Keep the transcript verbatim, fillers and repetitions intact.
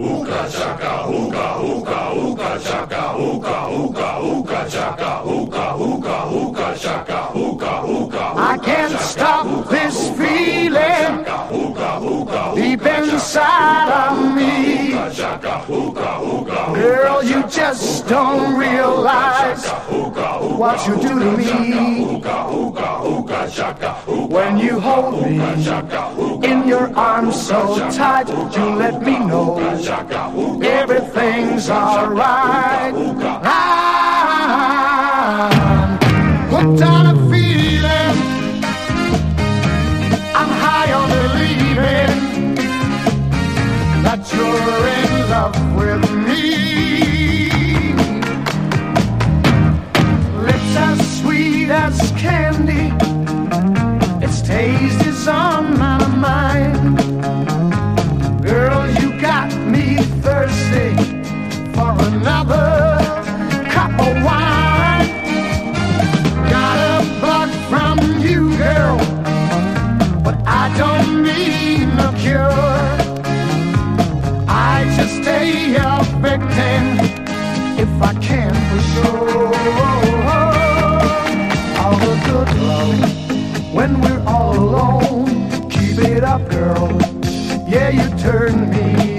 hookah chaka, hookah, hookah, hookah chaka, hookah, hookah, hookah chaka, hookah, hookah, hookah chaka, hookah, hookah. I can't stop this feeling deep inside of me. Girl, you just don't realize what you do to me. When you hold me in your arms so tight, you let me know everything's alright. I'm hooked on a feeling, I'm high on believing that you're in love with me. Lips as sweet as candy, its taste is on my mind. Girl, you got me thirsty for another cup of wine. Got a bug from you, girl, but I don't need no cure. I just stay a victim if I can for sure. All the good love when we're all alone. Keep it up, girl. Yeah, you turn me